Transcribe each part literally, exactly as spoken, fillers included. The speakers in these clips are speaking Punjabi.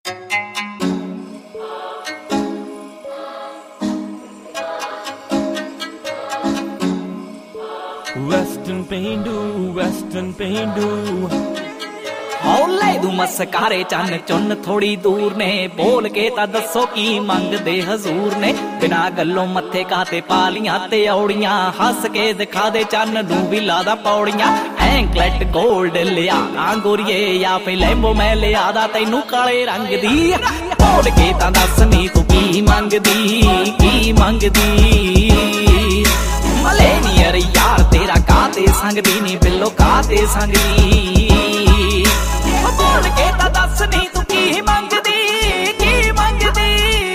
Western ਪੇਂਡੂ Western ਪੇਂਡੂ ਹੌਲੇ ਦੂ ਮਸਕਾਰੇ ਚੰਨ ਚੁੰਨ ਥੋੜੀ ਦੂਰ ਨੇ ਬੋਲ ਕੇ ਤਾਂ ਦੱਸੋ ਕੀ ਮੰਗਦੇ ਹਜ਼ੂਰ ਨੇ ਬਿਨਾ ਗੱਲੋਂ ਮੱਥੇ ਕਾਤੇ ਪਾਲੀਆਂ ਤੇ ਔੜੀਆਂ ਹੱਸ ਕੇ ਦਿਖਾ ਦੇ ਚੰਨ ਨੂੰ ਵੀ ਲਾਦਾ ਪੌੜੀਆਂ ਐਂਕਲੈਟ ਗੋਲਡ ਲਿਆ ਗੋਰੀਏ ਜਾਂ ਫੇ ਲੈਂਬੋ ਮੈਂ ਲਿਆਦਾ ਤੈਨੂੰ ਕਾਲੇ ਰੰਗ ਦੀ ਬੋਲ ਕੇ ਤਾਂ ਦੱਸ ਨੀ ਤੂੰ ਕੀ ਮੰਗਦੀ ਕੀ ਮੰਗਦੀ ਮਲੇਨੀਅਰ ਯਾਰ ਤੇਰਾ ਕਾਤੇ ਸੰਗਦੀ ਨੀ ਬਿੱਲੋ ਕਾਤੇ ਸੰਗਦੀ ਬੋਲ ਕੇ ਤਾਂ ਦੱਸ ਨੀ ਤੂੰ ਕੀ ਮੰਗਦੀ ਕੀ ਮੰਗਦੀ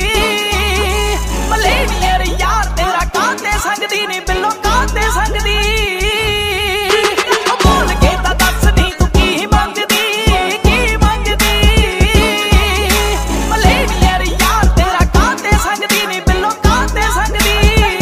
ਮਲੇਨੀਅਰ ਯਾਰ ਤੇਰਾ ਕਾਤੇ ਸੰਗਦੀ ਨੀ ਬਿੱਲੋ ਕਾਤੇ ਸੰਗਦੀ ਬੋਲ ਕੇ ਤਾਂ ਦੱਸ ਨੀ ਤੂੰ ਕੀ ਮੰਗਦੀ ਕੀ ਮੰਗਦੀ ਮਲੇਨੀਅਰ ਯਾਰ ਤੇਰਾ ਕਾਤੇ ਸੰਗਦੀ ਨੀ ਬਿੱਲੋ ਕਾਤੇ ਸੰਗਦੀ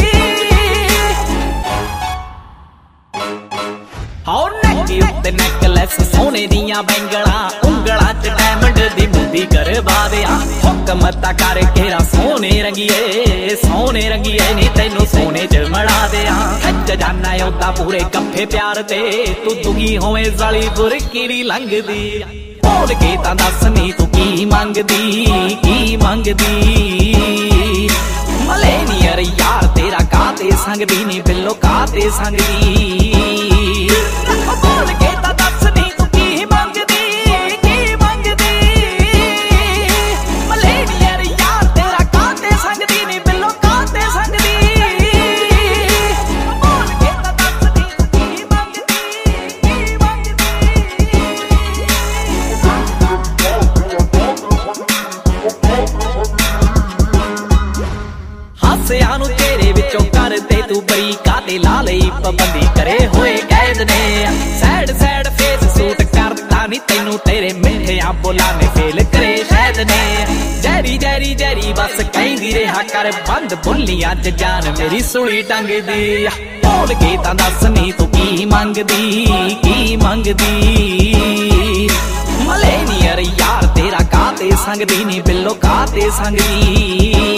ਹੋ ਨੈਕੀ ਉੱਤੇ ਨੈਕਲੈਸ ਸੋਨੇ ਦੀਆਂ ਬੈਂਗਲਾਂ ਉਂਗਲਾਂ ਚ ਡਾਇਮੰਡ ਦੀ ਮੁੰਦੀ ਕਰਵਾ ਦਿਆਂ ਹੁਕਮ ਤਾਂ ਕਰ ਕੇਰਾ ਸੋਨੇ ਰੰਗੀਏ ਸੋਨੇ ਰੰਗੀਏ ਨੀ ਤੈਨੂੰ ਸੋਨੇ ਚ ਮੜਾ ਦਿਆਂ ਖੱਜ ਜਾਨਾ ਉਹਦਾ ਪੂਰੇ ਕੱਫੇ ਪਿਆਰ ਤੇ ਤੂੰ ਦੁਖੀ ਹੋਵੇਂ ਜ਼ਾਲੀ ਬੁਰਕੀੜੀ ਲੰਘਦੀ ਬੋਲ ਕੇ ਤਾਂ ਦੱਸ ਨੀ ਤੂੰ ਕੀ ਮੰਗਦੀ ਕੀ ਮੰਗਦੀ ਮਲੇਨੀਅਰ ਯਾਰ ਤੇਰਾ ਕਾਤੇ ਸੰਗਦੀ ਨੀ ਬਿੱਲੋ ਕਾਤੇ ਸੰਗਦੀ ਬੋਲ ਕੇ ਤਾਂ ਦੱਸ ਨੀ ਤੂੰ ਕੀ ਮੰਗਦੀ ਕੀ ਮੰਗਦੀ ਮਲੇਨੀਅਰ ਯਾਰ ਤੇਰਾ ਕਾਤੇ ਸੰਗਦੀ ਨੀ ਬਿੱਲੋ ਕਾਤੇ ਸੰਗਦੀ ਬੋਲ ਕੇ ਤਾਂ ਦੱਸ ਨੀ ਤੂੰ ਕੀ ਮੰਗਦੀ ਕੀ ਮੰਗਦੀ ਹਾਸਿਆਂ ਨੂੰ ਤੇਰੇ ਵਿੱਚੋਂ ਕਰਦੇ ਤੂੰ ਬਰੀ ਕਾਤੇ ਲਾ ਲਈ ਪਾਬੰਦੀ ਕਰੇ ਹੋਏ ਕੈਦ ਨੇ ਸੈਡ ਸੈਡ ਫੇਸ ਸੂਟ ਕਰਦਾ ਨੀ ਤੈਨੂੰ ਤੇਰੇ ਮਿੱਠਿਆਂ ਬੋਲਾਂ ਨੇ ਫੇਲ ਕਰੇ ਸ਼ਾਇਦ ਨੇ ਜੈਰੀ ਜੈਰੀ ਜੈਰੀ ਬਸ ਕਹਿੰਦੀ ਰਿਹਾ ਕਰ ਬੰਦ ਬੁੱਲੀਆਂ ਚ ਜਾਨ ਮੇਰੀ ਸੁਲੀ ਟੰਗਦੀ ਬੋਲ ਕੇ ਤਾਂ ਦੱਸ ਨੀ ਤੂੰ ਕੀ ਮੰਗਦੀ ਕੀ ਮੰਗਦੀ ਮਲੇਨੀਅਰ ਯਾਰ ਤੇਰਾ ਕਾਤੇ ਸੰਗਦੀ ਨੀ ਬਿੱਲੋ ਕਾਤੇ ਸੰਗਦੀ